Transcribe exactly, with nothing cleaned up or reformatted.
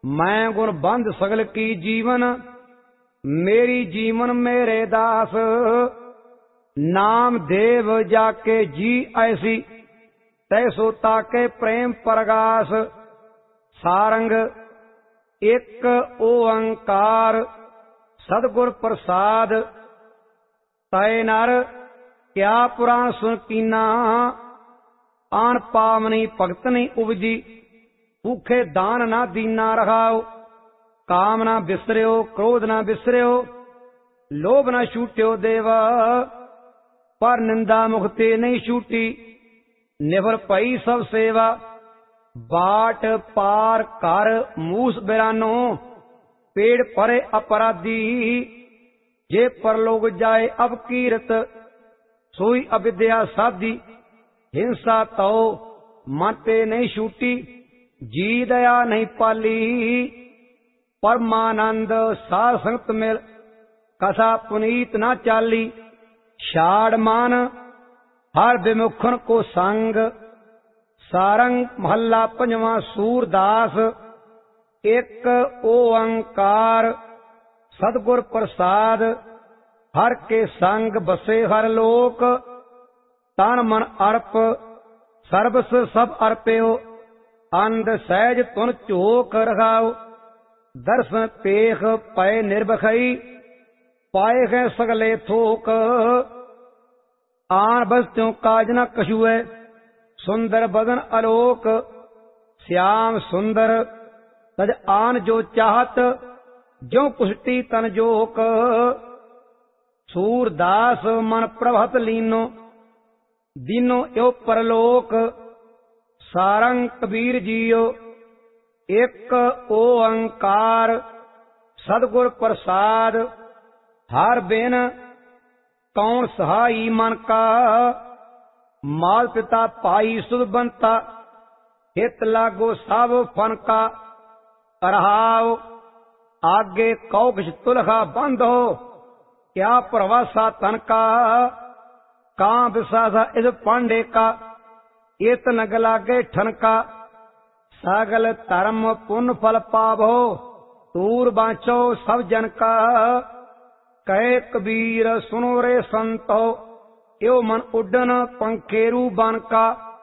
मैं गुण बंध सगल की जीवन, मेरी जीवन मेरे दास। नाम देव जाके जी ऐसी, तैसो ताके प्रेम परगास। सारंग एक ओंकार, सदगुर प्रसाद। तय नर क्या पुराण सुन कीना, आन पावनी भगत नहीं उपजी। भूखे दान ना दीना रखाओ, काम ना बिसरियो क्रोध ना बिसरियो। लोभ ना छूट्यो देवा, पर निंदा मुक्ति नहीं छूटी। निभर पई सब सेवा, बाट पार कर मूस बिरानो। पेड़ परे अपराधी, जे परलोक जाए अब कीरत। सोई अविद्या साधी, हिंसा तो माते नहीं छूटी। जी दया नहीं पाली, परमानंद साध संगत मिल। कसा पुनीत ना चाली, छाड़ मान हर विमुखन को संग। सारंग महला पंजवा सूरदास। एक ओंकार, सदगुर प्रसाद। हर के संग बसे हर लोक, तन मन अर्प सर्वस सब अर्प्यो। अंध सहज तुन चोक रखाओ, दर्शन पेख पय निर्भखई। पाए गए सगले थोक, आन बस्त्यों काज न कछुए। सुंदर बदन आलोक, श्याम सुंदर तज आन जो चाहत। जो पुष्टि तन जोक, सूरदास मन प्रभत लीनो। दीनो यो परलोक, सारंग कबीर जियो। एक ओंकार, सदगुर प्रसाद। हर बिन कौन सहाई मन का, माल पिता पाई सुध बनता। हित लागो सब फन का, रहाओ आगे कौकश तुलखा बंद हो। क्या प्रवासा तन का, कां विसासा इस पांडे का। इत नग लागे ठनका, सगल धर्म पुण्य फल पावो। दूर बाँचो सब जन का, कहे कबीर सुनो रे संतो। यो मन उड्डन पंखेरू बन का।